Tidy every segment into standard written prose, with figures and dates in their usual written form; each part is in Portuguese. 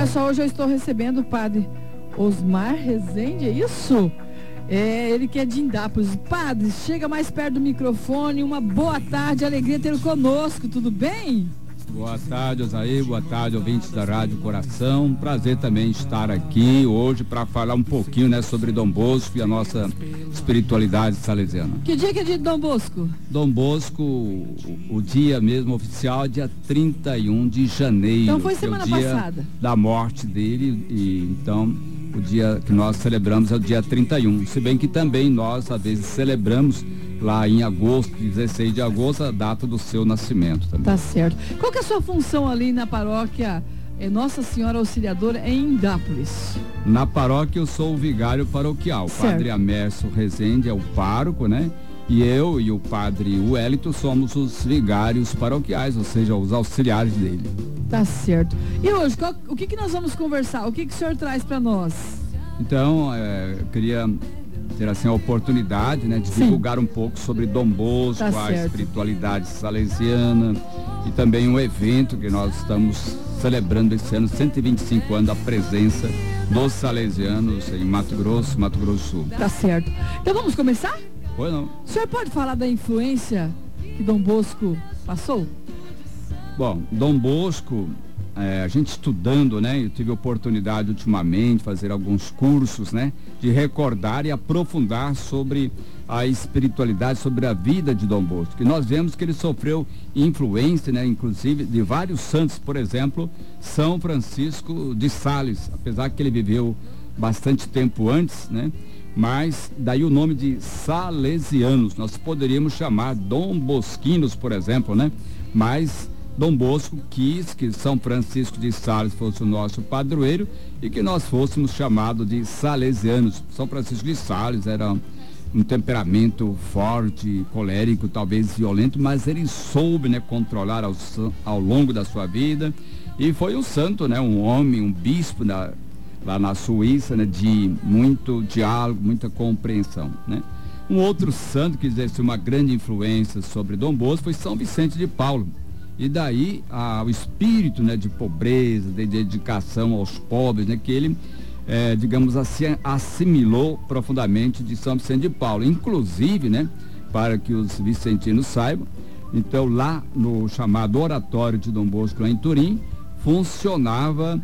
Olha só, hoje eu estou recebendo o padre Osmar Rezende, é isso? Ele que é de Indápolis. Padre, chega mais perto do microfone. Uma boa tarde, alegria tê-lo conosco, tudo bem? Boa tarde, Osair, boa tarde, ouvintes da Rádio Coração. Prazer também estar aqui hoje para falar um pouquinho, né, sobre Dom Bosco e a nossa espiritualidade salesiana. Que dia que é dia de Dom Bosco? Dom Bosco, o dia mesmo oficial é dia 31 de janeiro. Então foi semana passada. Da morte dele, e então o dia que nós celebramos é o dia 31. Se bem que também nós, às vezes, celebramos lá em agosto, 16 de agosto, a data do seu nascimento também. Tá certo. Qual que é a sua função ali na paróquia Nossa Senhora Auxiliadora em Indápolis? Na paróquia eu sou o vigário paroquial. Certo. O padre Amércio Rezende é o pároco, né? E eu e o padre Wellington somos os vigários paroquiais, ou seja, os auxiliares dele. Tá certo. E hoje, o que nós vamos conversar? O que o senhor traz para nós? Então, eu queria ter assim a oportunidade, né, de Sim. divulgar um pouco sobre Dom Bosco, Tá a certo. espiritualidade salesiana e também um evento que nós estamos celebrando esse ano, 125 anos da presença dos salesianos em Mato Grosso do Sul. Tá certo. Então vamos começar? Pois não. O senhor pode falar da influência que Dom Bosco passou? Bom, Dom Bosco, a gente estudando, né, eu tive a oportunidade ultimamente de fazer alguns cursos, né, de recordar e aprofundar sobre a espiritualidade, sobre a vida de Dom Bosco. E nós vemos que ele sofreu influência, né, inclusive de vários santos, por exemplo, São Francisco de Sales, apesar que ele viveu bastante tempo antes, né, mas daí o nome de salesianos, nós poderíamos chamar Dom Bosquinos, por exemplo, né, mas Dom Bosco quis que São Francisco de Sales fosse o nosso padroeiro e que nós fôssemos chamados de salesianos. São Francisco de Sales era um temperamento forte, colérico, talvez violento, mas ele soube, né, controlar ao longo da sua vida e foi um santo, né, um homem, um bispo lá na Suíça, né, de muito diálogo, muita compreensão, né. Um outro santo que exerceu uma grande influência sobre Dom Bosco foi São Vicente de Paulo. E daí o espírito, né, de pobreza, de dedicação aos pobres, né, que ele, digamos assim, assimilou profundamente de São Vicente de Paulo. Inclusive, né, para que os vicentinos saibam, então lá no chamado Oratório de Dom Bosco, lá em Turim, funcionava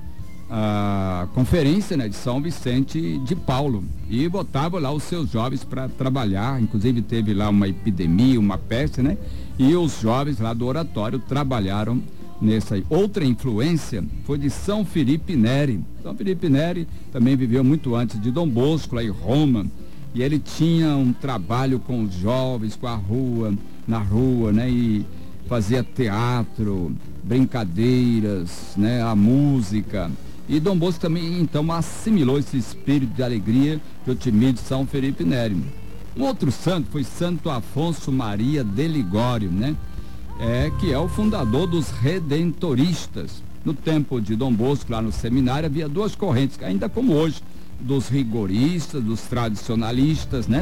a conferência, né, de São Vicente de Paulo e botava lá os seus jovens para trabalhar. Inclusive teve lá uma epidemia, uma peste, né, e os jovens lá do oratório trabalharam nessa aí. Outra influência foi de São Felipe Neri. São Felipe Neri também viveu muito antes de Dom Bosco, lá em Roma, e ele tinha um trabalho com os jovens, com a rua, na rua, né, e fazia teatro, brincadeiras, né, a música. E Dom Bosco também, então, assimilou esse espírito de alegria, de otimismo de São Felipe Neri. Um outro santo foi Santo Afonso Maria de Ligório, né? Que é o fundador dos redentoristas. No tempo de Dom Bosco, lá no seminário, havia duas correntes, ainda como hoje, dos rigoristas, dos tradicionalistas, né?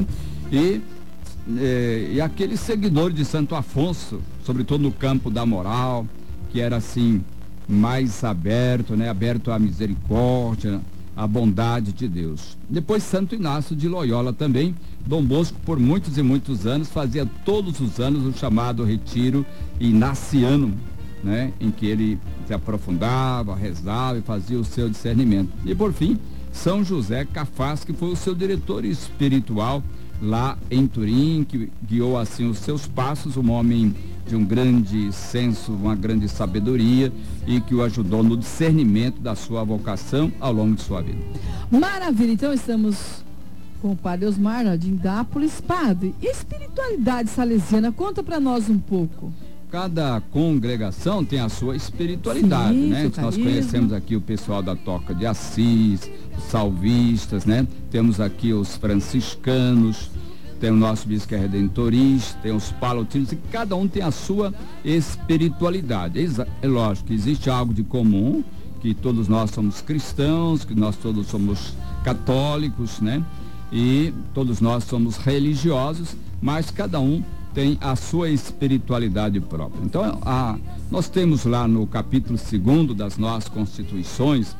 E aqueles seguidores de Santo Afonso, sobretudo no campo da moral, que era assim, mais aberto, né? Aberto à misericórdia, à bondade de Deus. Depois Santo Inácio de Loyola também. Dom Bosco, por muitos e muitos anos, fazia todos os anos o chamado retiro inaciano, né? Em que ele se aprofundava, rezava e fazia o seu discernimento. E por fim, São José Cafás, que foi o seu diretor espiritual lá em Turim, que guiou assim os seus passos, um homem de um grande senso, uma grande sabedoria e que o ajudou no discernimento da sua vocação ao longo de sua vida. Maravilha, então estamos com o padre Osmar de Indápolis. Padre, e a espiritualidade salesiana, conta para nós um pouco. Cada congregação tem a sua espiritualidade, Sim, né? seu Nós carisma. conhecemos aqui o pessoal da Toca de Assis, os salvistas, né? Temos aqui os franciscanos, tem o nosso bispo que é redentorista, tem os palotinos, e cada um tem a sua espiritualidade. É lógico que existe algo de comum, que todos nós somos cristãos, que nós todos somos católicos, né? E todos nós somos religiosos, mas cada um tem a sua espiritualidade própria. Então, nós temos lá no capítulo 2 das nossas constituições,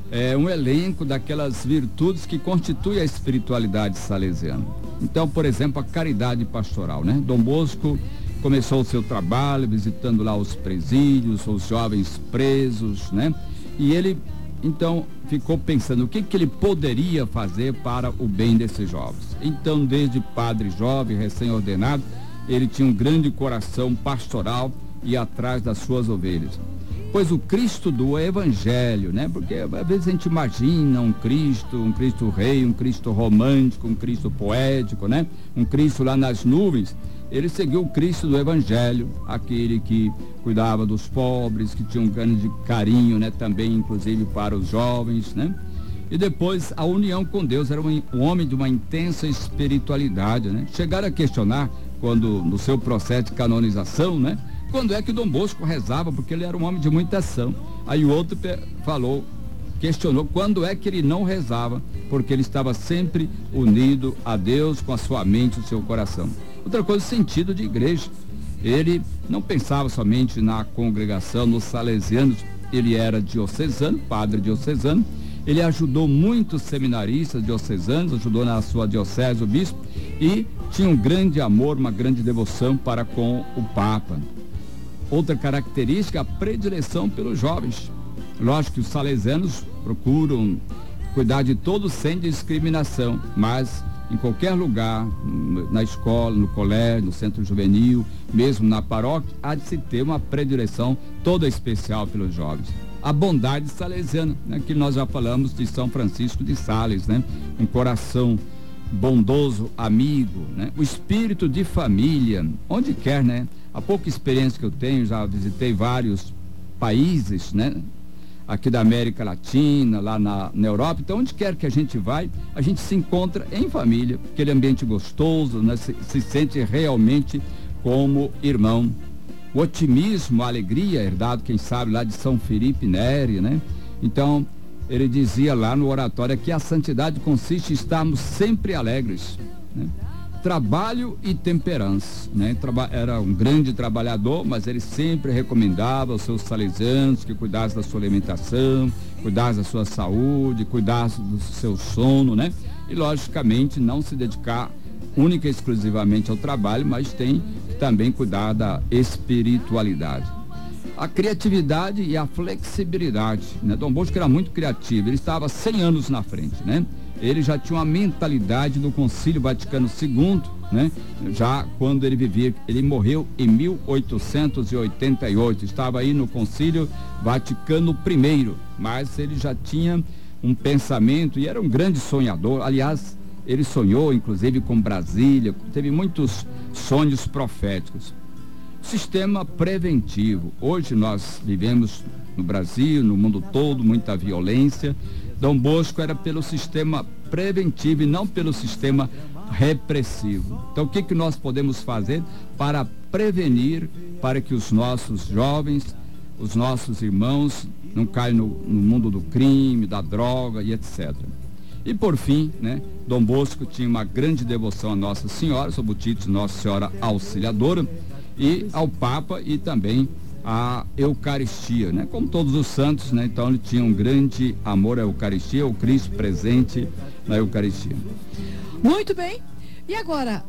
um elenco daquelas virtudes que constituem a espiritualidade salesiana. Então, por exemplo, a caridade pastoral, né? Dom Bosco começou o seu trabalho visitando lá os presídios, os jovens presos, né? E ele, então, ficou pensando o que ele poderia fazer para o bem desses jovens. Então, desde padre jovem, recém-ordenado, ele tinha um grande coração pastoral e atrás das suas ovelhas. Pois o Cristo do Evangelho, né? Porque às vezes a gente imagina um Cristo rei, um Cristo romântico, um Cristo poético, né? Um Cristo lá nas nuvens. Ele seguiu o Cristo do Evangelho, aquele que cuidava dos pobres, que tinha um grande carinho, né? Também, inclusive, para os jovens, né? E depois a união com Deus, era um homem de uma intensa espiritualidade, né? Chegaram a questionar, quando no seu processo de canonização, né? Quando é que Dom Bosco rezava, porque ele era um homem de muita ação. Aí o outro questionou quando é que ele não rezava, porque ele estava sempre unido a Deus com a sua mente e o seu coração. Outra coisa, sentido de igreja. Ele não pensava somente na congregação, nos salesianos, ele era diocesano, padre diocesano, ele ajudou muitos seminaristas diocesanos, ajudou na sua diocese o bispo, e tinha um grande amor, uma grande devoção para com o Papa. Outra característica, a predileção pelos jovens. Lógico que os salesianos procuram cuidar de todos sem discriminação, mas em qualquer lugar, na escola, no colégio, no centro juvenil, mesmo na paróquia, há de se ter uma predileção toda especial pelos jovens. A bondade salesiana, né, que nós já falamos de São Francisco de Sales, né? Um coração bondoso, amigo, né? O espírito de família, onde quer, né? A pouca experiência que eu tenho, já visitei vários países, né? Aqui da América Latina, lá na Europa, então onde quer que a gente vai, a gente se encontra em família, aquele ambiente gostoso, né? Se sente realmente como irmão. O otimismo, a alegria, herdado, quem sabe, lá de São Felipe Neri, né? Então, ele dizia lá no oratório que a santidade consiste em estarmos sempre alegres, né? Trabalho e temperança, né? Era um grande trabalhador, mas ele sempre recomendava aos seus salesianos que cuidassem da sua alimentação, cuidassem da sua saúde, cuidassem do seu sono, né? E logicamente não se dedicar única e exclusivamente ao trabalho, mas tem que também cuidar da espiritualidade. A criatividade e a flexibilidade, né? Dom Bosco era muito criativo, ele estava 100 anos na frente, né? Ele já tinha uma mentalidade do Concílio Vaticano II, né? Já quando ele vivia, ele morreu em 1888, estava aí no Concílio Vaticano I, mas ele já tinha um pensamento e era um grande sonhador. Aliás, ele sonhou inclusive com Brasília, teve muitos sonhos proféticos. Sistema preventivo. Hoje nós vivemos no Brasil, no mundo todo, muita violência. Dom Bosco era pelo sistema preventivo e não pelo sistema repressivo. Então, o que nós podemos fazer para prevenir, para que os nossos jovens, os nossos irmãos, não caiam no mundo do crime, da droga e etc. E por fim, né, Dom Bosco tinha uma grande devoção a Nossa Senhora, sob o título de Nossa Senhora Auxiliadora, e ao Papa e também a Eucaristia, né? Como todos os santos, né? Então ele tinha um grande amor à Eucaristia, o Cristo presente na Eucaristia. Muito bem. E agora,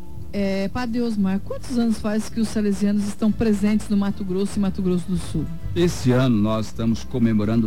Padre Osmar, quantos anos faz que os salesianos estão presentes no Mato Grosso e Mato Grosso do Sul? Esse ano nós estamos comemorando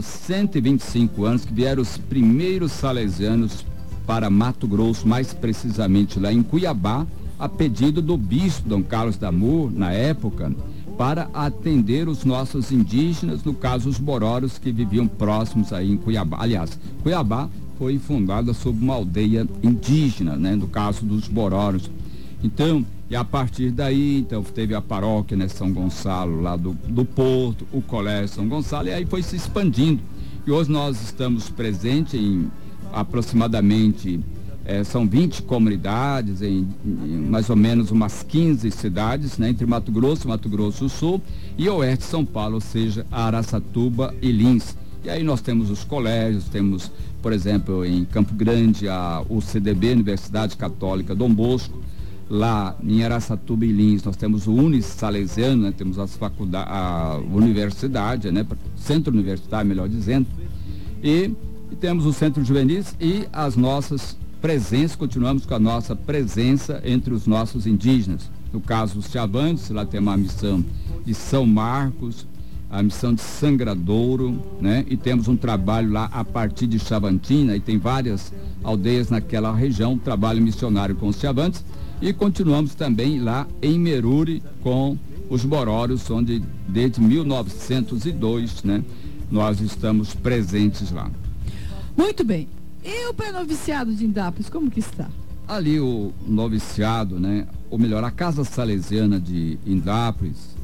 125 anos que vieram os primeiros salesianos para Mato Grosso, mais precisamente lá em Cuiabá, a pedido do bispo Dom Carlos Damur, na época, para atender os nossos indígenas, no caso os bororos que viviam próximos aí em Cuiabá. Aliás, Cuiabá foi fundada sob uma aldeia indígena, né, no caso dos bororos. Então, e a partir daí, então, teve a paróquia, né, São Gonçalo, lá do Porto, o Colégio São Gonçalo, e aí foi se expandindo. E hoje nós estamos presentes em aproximadamente são 20 comunidades em mais ou menos umas 15 cidades, né, entre Mato Grosso do Sul e Oeste de São Paulo, ou seja, Araçatuba e Lins. E aí nós temos os colégios, temos, por exemplo, em Campo Grande, a UCDB, Universidade Católica Dom Bosco. Lá em Araçatuba e Lins nós temos o Unis Salesiano, né, temos as faculdades, a universidade, né, centro universitário, melhor dizendo. E temos o Centro Juvenis e as nossas presenças, continuamos com a nossa presença entre os nossos indígenas. No caso, os Chavantes, lá tem uma missão de São Marcos, a missão de Sangradouro, né? E temos um trabalho lá a partir de Chavantina, e tem várias aldeias naquela região, trabalho missionário com os Chavantes, e continuamos também lá em Meruri com os Borórios, onde desde 1902, né, nós estamos presentes lá. Muito bem. E o pré-noviciado de Indápolis, como que está? Ali o noviciado, né, ou melhor, a Casa Salesiana de Indápolis,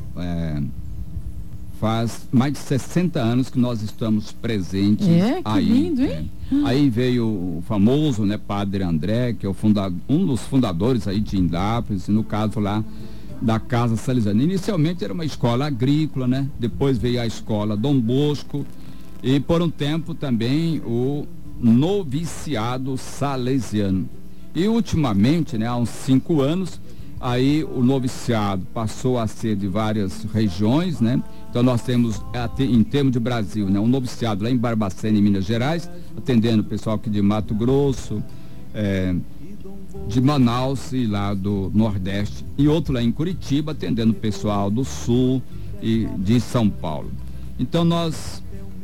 faz mais de 60 anos que nós estamos presentes que aí. Lindo, hein? Aí veio o famoso, né, Padre André, que é um dos fundadores aí de Indápolis, no caso lá da Casa Salesiana. Inicialmente era uma escola agrícola, né? Depois veio a escola Dom Bosco e por um tempo também o noviciado salesiano. E ultimamente, né, há uns 5 anos, aí o noviciado passou a ser de várias regiões, né? Então nós temos, em termos de Brasil, né, um noviciado lá em Barbacena, em Minas Gerais, atendendo o pessoal aqui de Mato Grosso, de Manaus e lá do Nordeste, e outro lá em Curitiba, atendendo o pessoal do Sul e de São Paulo. Então nós,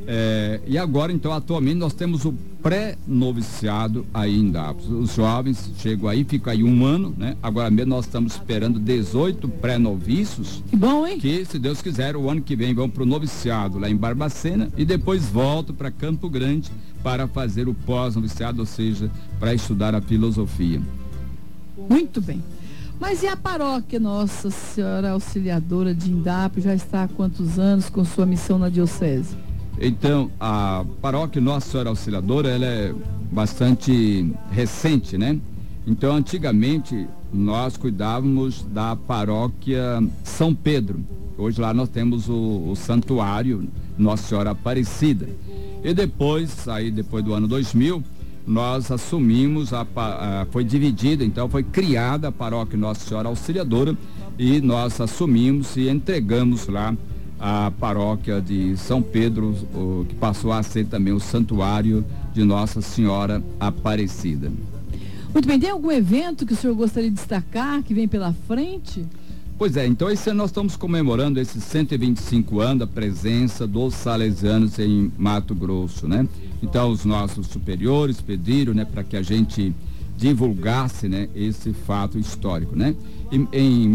e agora, então, atualmente nós temos o pré-noviciado aí em Indápolis. Os jovens chegam aí, ficam aí 1 ano, né? Agora mesmo nós estamos esperando 18 pré-novícios. Que bom, hein? Que, se Deus quiser, o ano que vem vão para o noviciado lá em Barbacena e depois voltam para Campo Grande para fazer o pós-noviciado, ou seja, para estudar a filosofia. Muito bem. Mas e a paróquia Nossa Senhora Auxiliadora de Indápolis já está há quantos anos com sua missão na diocese? Então, a paróquia Nossa Senhora Auxiliadora, ela é bastante recente, né? Então, antigamente, nós cuidávamos da paróquia São Pedro. Hoje lá nós temos o santuário Nossa Senhora Aparecida. E depois, aí depois do ano 2000, nós assumimos, foi dividida, então foi criada a paróquia Nossa Senhora Auxiliadora e nós assumimos e entregamos lá a paróquia de São Pedro, que passou a ser também o santuário de Nossa Senhora Aparecida. Muito bem, tem algum evento que o senhor gostaria de destacar, que vem pela frente? Pois é, então esse ano nós estamos comemorando esses 125 anos da presença dos salesianos em Mato Grosso, né? Então os nossos superiores pediram, né, para que a gente divulgasse, né, esse fato histórico, né? Em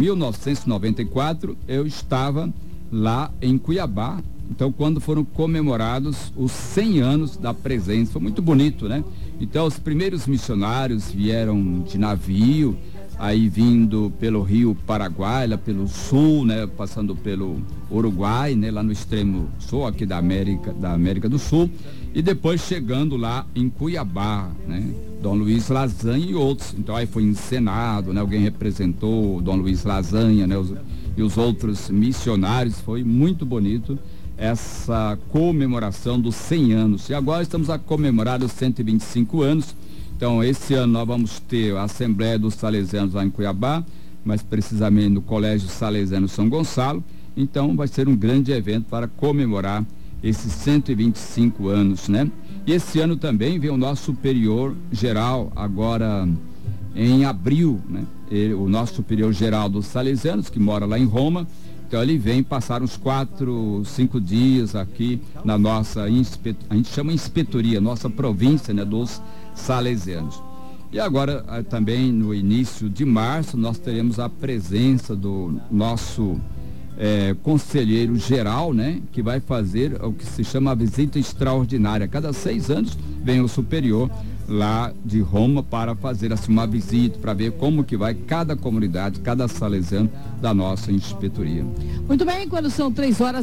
1994 eu estava lá em Cuiabá, então quando foram comemorados os 100 anos da presença, foi muito bonito, né? Então os primeiros missionários vieram de navio, aí vindo pelo Rio Paraguai, lá pelo sul, né, passando pelo Uruguai, né, lá no extremo sul aqui da América do Sul, e depois chegando lá em Cuiabá, né, Dom Luiz Lasanha e outros. Então aí foi encenado, né, alguém representou Dom Luiz Lasanha, né, e os outros missionários. Foi muito bonito essa comemoração dos 100 anos. E agora estamos a comemorar os 125 anos. Então, esse ano nós vamos ter a Assembleia dos Salesianos lá em Cuiabá, mais precisamente no Colégio Salesiano São Gonçalo. Então, vai ser um grande evento para comemorar esses 125 anos, né? E esse ano também vem o nosso superior geral, agora em abril, né? O nosso superior geral dos Salesianos, que mora lá em Roma. Então ele vem passar uns 4, 5 dias aqui na nossa, a gente chama inspetoria, nossa província, né, dos Salesianos. E agora também no início de março nós teremos a presença do nosso conselheiro geral, né, que vai fazer o que se chama a visita extraordinária. Cada 6 anos vem o superior lá de Roma para fazer assim uma visita, para ver como que vai cada comunidade, cada salesiano da nossa inspetoria. Muito bem, quando são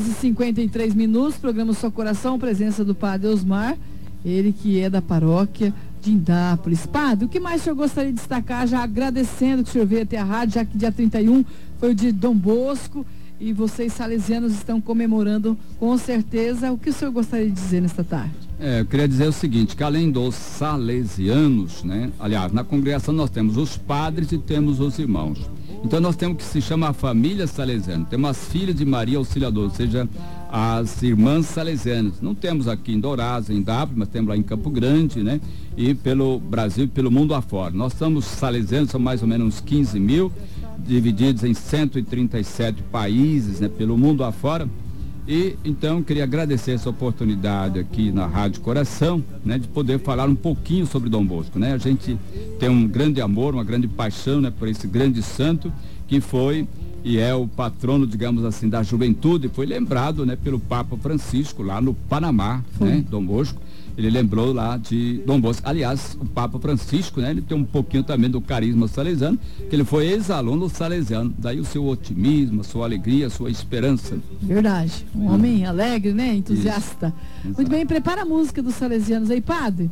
3h53, programa Só Coração, presença do Padre Osmar, ele que é da paróquia de Indápolis. Padre, o que mais o senhor gostaria de destacar, já agradecendo que o senhor veio até a rádio, já que dia 31 foi o dia de Dom Bosco, e vocês salesianos estão comemorando com certeza. O que o senhor gostaria de dizer nesta tarde? Eu queria dizer o seguinte, que além dos salesianos, né, aliás, na congregação nós temos os padres e temos os irmãos. Então nós temos o que se chama a família salesiana. Temos as filhas de Maria Auxiliadora, ou seja, as irmãs salesianas. Não temos aqui em Dourados, em Dápolis, mas temos lá em Campo Grande, né? E pelo Brasil e pelo mundo afora. Nós somos salesianos, são mais ou menos uns 15 mil, divididos em 137 países, né? Pelo mundo afora. E então queria agradecer essa oportunidade aqui na Rádio Coração, né, de poder falar um pouquinho sobre Dom Bosco, né? A gente tem um grande amor, uma grande paixão, né, por esse grande santo que foi e é o patrono, digamos assim, da juventude. Foi lembrado, né, pelo Papa Francisco lá no Panamá, né, Dom Bosco. Ele lembrou lá de Dom Bosco. Aliás, o Papa Francisco, né, ele tem um pouquinho também do carisma salesiano, que ele foi ex-aluno salesiano. Daí o seu otimismo, a sua alegria, a sua esperança. Verdade. Um homem alegre, né? Entusiasta. Muito bem, prepara a música dos salesianos aí, padre.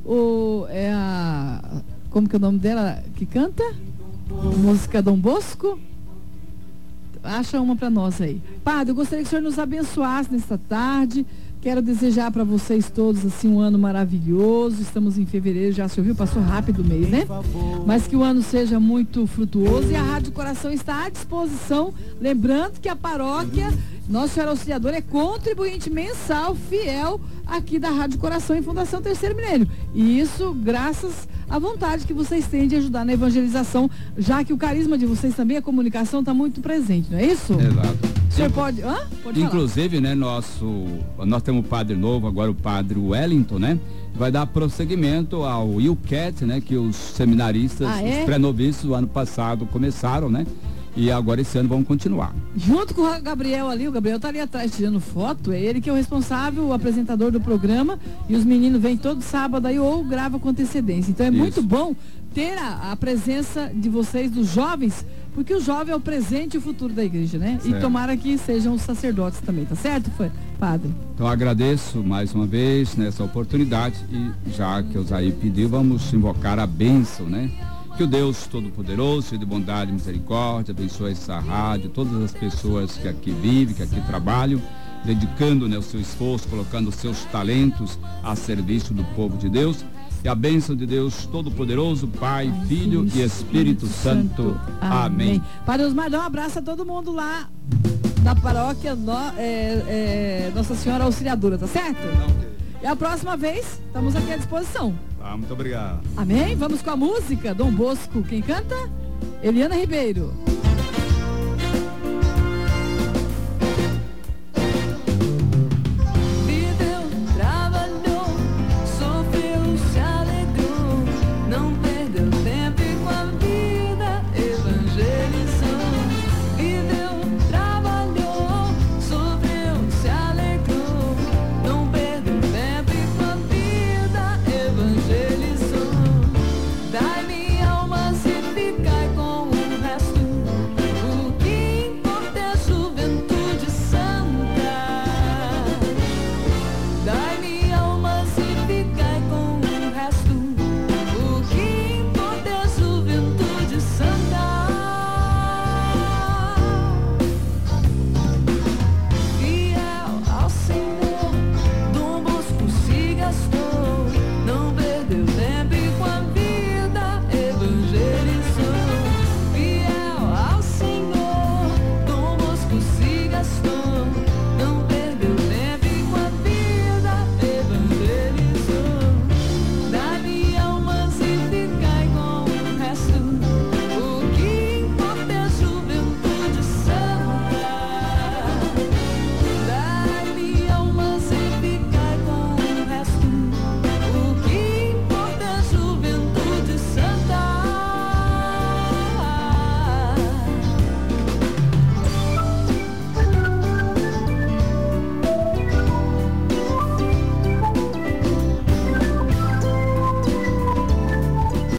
Como que é o nome dela que canta? Música Dom Bosco? Acha uma para nós aí. Padre, eu gostaria que o senhor nos abençoasse nesta tarde. Quero desejar para vocês todos assim um ano maravilhoso. Estamos em fevereiro, já se ouviu, passou rápido o mês, né? Mas que o ano seja muito frutuoso e a Rádio Coração está à disposição. Lembrando que a paróquia Nossa Senhora Auxiliadora é contribuinte mensal fiel aqui da Rádio Coração em Fundação Terceiro Milênio. E isso graças à vontade que vocês têm de ajudar na evangelização, já que o carisma de vocês também, a comunicação está muito presente, não é isso? Exato. O senhor pode inclusive, né, nós temos um padre novo, agora o padre Wellington, né? Vai dar prosseguimento ao IUCAT, né? Que os seminaristas, os pré-noviços do ano passado começaram, né? E agora esse ano vamos continuar. Junto com o Gabriel ali, o Gabriel tá ali atrás tirando foto, é ele que é o responsável, o apresentador do programa, e os meninos vêm todo sábado aí ou grava com antecedência. Então é muito bom ter a presença de vocês, dos jovens, porque o jovem é o presente e o futuro da igreja, né? Certo. E tomara que sejam os sacerdotes também, tá certo, padre? Então agradeço mais uma vez nessa oportunidade e já que o Zaí pediu, vamos invocar a bênção, né? Que o Deus Todo-Poderoso, cheio de bondade e misericórdia, abençoe essa rádio, todas as pessoas que aqui vivem, que aqui trabalham, dedicando, né, o seu esforço, colocando os seus talentos a serviço do povo de Deus. E a bênção de Deus Todo-Poderoso, Pai, Filho e Espírito Santo. Amém. Padre Osmar, dá um abraço a todo mundo lá da paróquia Nossa Senhora Auxiliadora, tá certo? E a próxima vez, estamos aqui à disposição. Muito obrigado. Amém? Vamos com a música Dom Bosco. Quem canta? Eliana Ribeiro.